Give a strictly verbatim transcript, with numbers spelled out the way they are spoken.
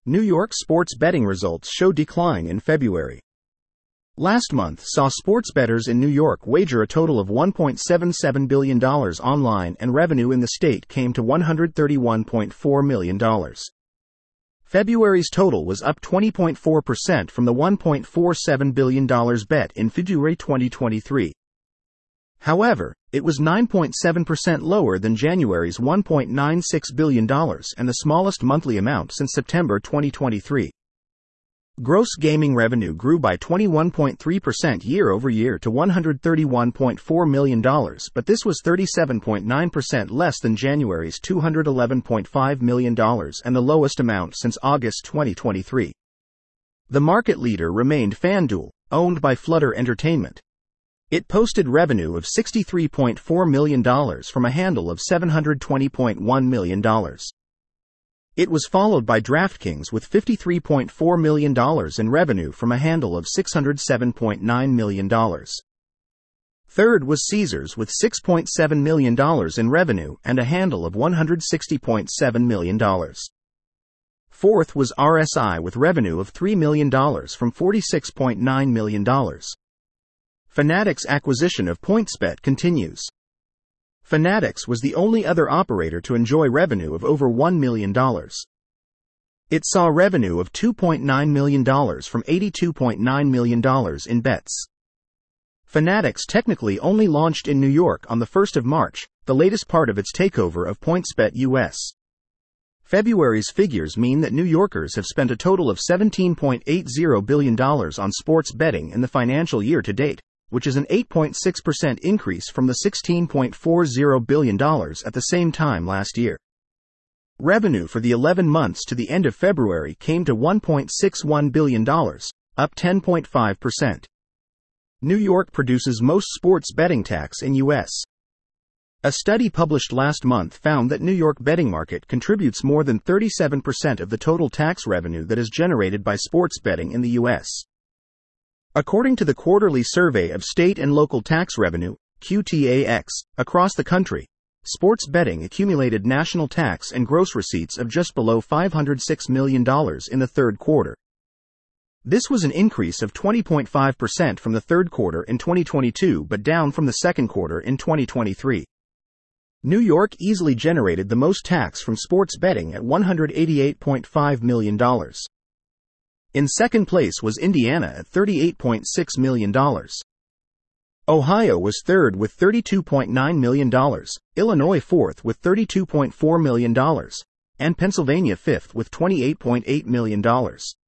New York sports betting results show decline in February. Last month saw sports bettors in New York wager a total of one point seven seven billion dollars online, and revenue in the state came to one hundred thirty-one point four million dollars. February's total was up twenty point four percent from the one point four seven billion dollars bet in February twenty twenty-three. However, it was nine point seven percent lower than January's one point nine six billion dollars and the smallest monthly amount since September twenty twenty-three. Gross gaming revenue grew by twenty-one point three percent year-over-year to one hundred thirty-one point four million dollars, but this was thirty-seven point nine percent less than January's two hundred eleven point five million dollars and the lowest amount since August twenty twenty-three. The market leader remained FanDuel, owned by Flutter Entertainment. It posted revenue of sixty-three point four million dollars from a handle of seven hundred twenty point one million dollars. It was followed by DraftKings with fifty-three point four million dollars in revenue from a handle of six hundred seven point nine million dollars. Third was Caesars with six point seven million dollars in revenue and a handle of one hundred sixty point seven million dollars. Fourth was R S I with revenue of three million dollars from forty-six point nine million dollars. Fanatics' acquisition of PointsBet continues. Fanatics was the only other operator to enjoy revenue of over one million dollars. It saw revenue of two point nine million dollars from eighty-two point nine million dollars in bets. Fanatics technically only launched in New York on the first of March, the latest part of its takeover of PointsBet U S. February's figures mean that New Yorkers have spent a total of seventeen point eight zero billion dollars on sports betting in the financial year to date, which is an eight point six percent increase from the sixteen point four zero billion dollars at the same time last year. Revenue for the eleven months to the end of February came to one point six one billion dollars, up ten point five percent. New York produces most sports betting tax in U S. A study published last month found that New York betting market contributes more than thirty-seven percent of the total tax revenue that is generated by sports betting in the U S. According to the quarterly survey of state and local tax revenue, Q T A X, across the country, sports betting accumulated national tax and gross receipts of just below five hundred six million dollars in the third quarter. This was an increase of twenty point five percent from the third quarter in twenty twenty-two but down from the second quarter in twenty twenty-three. New York easily generated the most tax from sports betting at one hundred eighty-eight point five million dollars. In second place was Indiana at thirty-eight point six million dollars. Ohio was third with thirty-two point nine million dollars, Illinois fourth with thirty-two point four million dollars, and Pennsylvania fifth with twenty-eight point eight million dollars.